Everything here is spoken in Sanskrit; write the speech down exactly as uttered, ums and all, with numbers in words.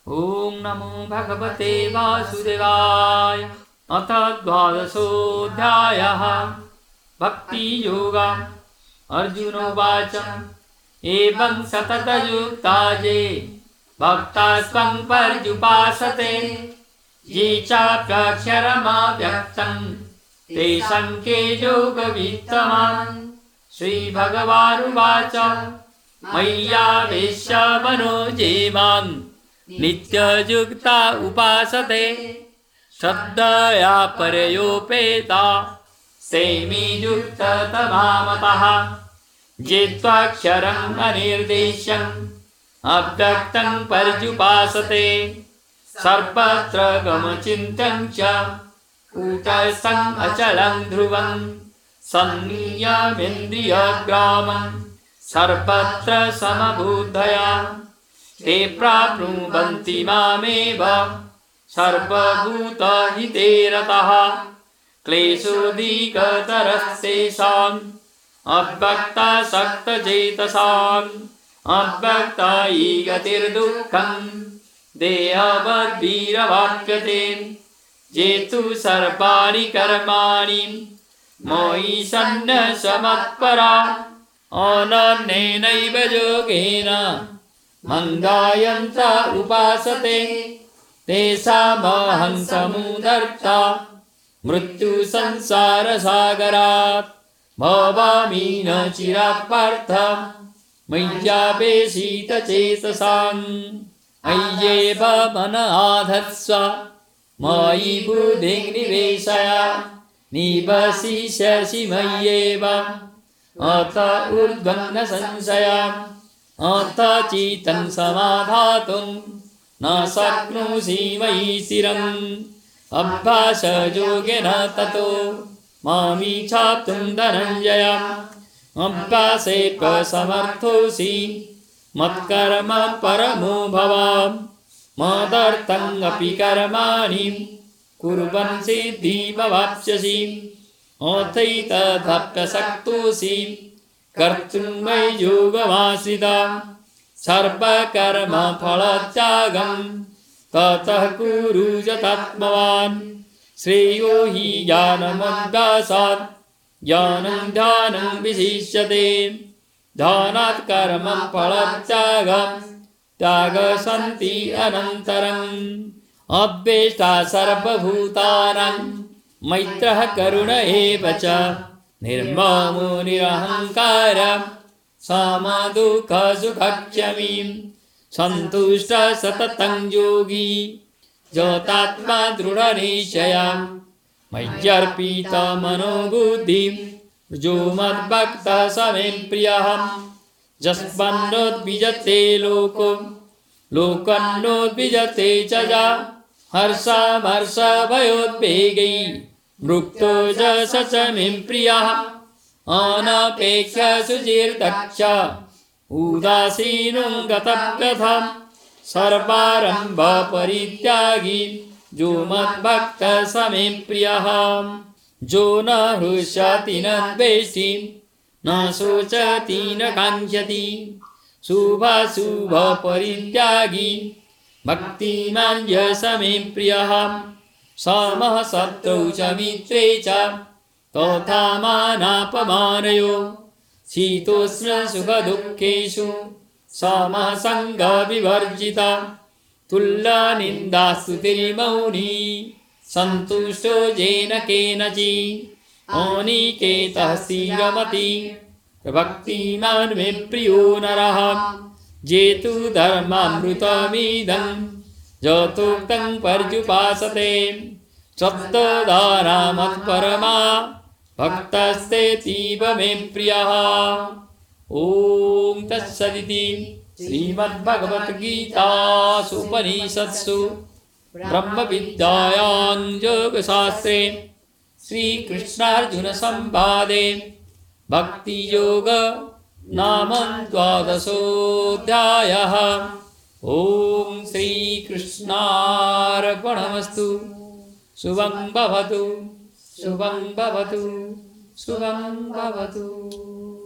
ॐ नमो भगवते वासुदेवाय। अथ द्वादशोऽध्यायः भक्तियोगः। अर्जुन उवाच एवं सततयुक्ता ये भक्तास्त्वं पर्युपासते ये चाप्यक्षरमव्यक्तं तेषां के योगवित्तमान्। श्रीभगवानुवाच मय्यावेश्य मनो ये मां नित्ययुक्ता उपासते श्रद्धया परयोपेता ते मे युक्ततमा मतः। ये त्वाक्षरम् अनिर्देश्यम् अव्यक्तं पर्युपासते सर्वत्र गमचिन्त्यं च कूटस्थम् अचलं ध्रुवं संनियमेन्द्रियग्रामं सर्वत्र समबुद्धया ते प्राप्नुवन्ति मामेव सर्वभूतहिते रतः। क्लेशोऽधिकतरस्तेषाम् अव्यक्तासक्तचेतसाम् अव्यक्ता हि गतिर्दुःखम् देहवद्भिरवाप्यते। ये तु सर्वाणि कर्माणि मयि सन्न्यस्यमत्परा अनन्येनैव योगेन मन्दायन्त उपासते तेषामहं समुद्धर्ता मृत्युसंसारसागरात् भवामि न चिरात् पार्थ मय्यावेशितचेतसाम्। मय्येव मन आधत्स्व मयि बुद्धिं निवेशय निवसिष्यसि मय्येव अत ऊर्ध्वं न संशयः। अथ चित्तं समाधातुं न शक्नोषि मयि स्थिरम् अभ्यासयोगेन ततो मामिच्छाप्तुं धनञ्जय। अभ्यासेऽप्य समर्थोऽसि मत्कर्म परमो भव मदर्थमपि कर्माणि कुर्वन् सिद्धिमवाप्स्यसि। अथैतदप्यशक्तोऽसि कर्तुं मयि योगमाश्रितः सर्वकर्मफलत्यागं ततः कुरु यथात्मवान्। श्रेयो हि ज्ञानमभ्यासात् ज्ञानं ध्यानं विशिष्यते ध्यानात् कर्मं फलत्यागं त्यागसन्ति अनन्तरम्। अव्यष्टा सर्वभूतानां मैत्रः करुण एव च निर्ममो निरहङ्कारः समदुःखसुखक्षमी सन्तुष्टः सततं योगी यतात्मा दृढनिश्चयः। मय्यर्पितमनोबुद्धिः यो मद्भक्तः स मे प्रियः। यस्मान्नोद्विजते लोको लोकन्नोद्विजते च यः हर्षामर्षभयोद्वेगैः मुक्तो च स च मे प्रियः। अनपेक्षः शुचिर्दक्षः उदासीनो गतव्यथः सर्वारम्भपरित्यागी यो मद्भक्तः स मे प्रियः। जो न हृष्यति न द्वेष्टि न शोचति न काङ्क्षति शुभाशुभपरित्यागी भक्तिमान् यः स मे प्रियः। समः शत्रौ च मित्रे च तथा मानापमानयोः शीतोष्णसुखदुःखेषु समः सङ्गविवर्जितः तुल्यनिन्दास्तुतिर्मौनी सन्तुष्टो येन केनचित् अनिकेतः स्थिरमतिः भक्तिमान् मे प्रियो नरः। ये तु धर्मामृतमिदं यथोक्तं पर्युपासते श्रद्धदानमत्परमा भक्तस्तेतीव मे प्रियः। ॐ तत्सदिति श्रीमद्भगवद्गीतासु उपनिषत्सु ब्रह्मविद्यायां योगशास्त्रे श्रीकृष्णार्जुनसंवादे भक्तियोग नाम द्वादशोऽध्यायः। ॐ श्रीकृष्णार्पणमस्तु। शुभं भवतु शुभं भवतु शुभं भवतु।